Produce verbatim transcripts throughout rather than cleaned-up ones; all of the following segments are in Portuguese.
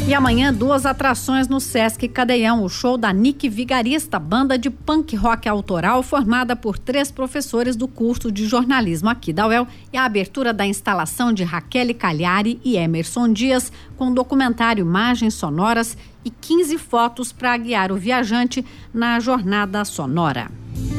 E amanhã, duas atrações no Sesc Cadeião. O show da Nick Vigarista, banda de punk rock autoral formada por três professores do curso de jornalismo aqui da U E L, e a abertura da instalação de Raquel Cagliari e Emerson Dias, com documentário, imagens sonoras e quinze fotos para guiar o viajante na jornada sonora.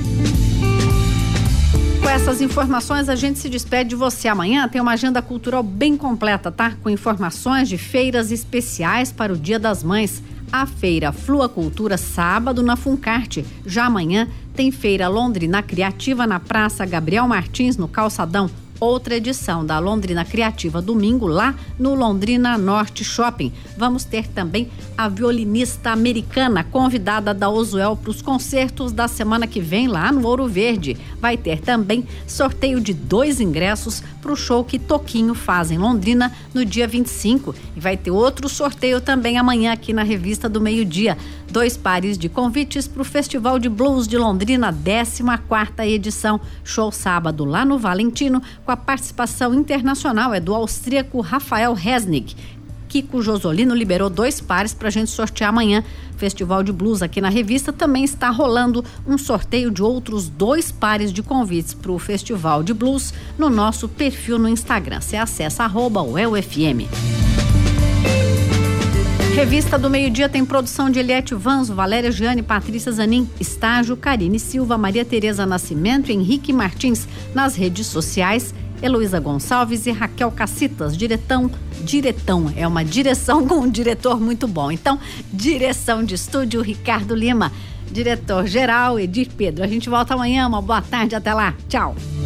Com essas informações, a gente se despede de você. Amanhã tem uma agenda cultural bem completa, tá? Com informações de feiras especiais para o Dia das Mães. A feira Flua Cultura, sábado, na Funcarte. Já amanhã tem feira Londrina Criativa na Praça Gabriel Martins, no Calçadão. Outra edição da Londrina Criativa, domingo, lá no Londrina Norte Shopping. Vamos ter também a violinista americana convidada da Ozuel para os concertos da semana que vem lá no Ouro Verde. Vai ter também sorteio de dois ingressos para o show que Toquinho faz em Londrina no dia vinte e cinco. E vai ter outro sorteio também amanhã aqui na Revista do Meio-Dia. Dois pares de convites para o Festival de Blues de Londrina, décima quarta edição. Show sábado lá no Valentino, com a participação internacional é do austríaco Rafael Resnick. Kiko Josolino liberou dois pares para a gente sortear amanhã. Festival de Blues aqui na Revista também está rolando um sorteio de outros dois pares de convites para o Festival de Blues no nosso perfil no Instagram. Você acessa arroba U E L F M. Revista do Meio-Dia tem produção de Eliette Vanzo, Valéria Giane, Patrícia Zanin, estágio Karine Silva, Maria Tereza Nascimento e Henrique Martins. Nas redes sociais, Heloísa Gonçalves e Raquel Cacitas. Diretão, diretão, é uma direção com um diretor muito bom. Então, direção de estúdio, Ricardo Lima. Diretor-geral, Edir Pedro. A gente volta amanhã, uma boa tarde, até lá. Tchau.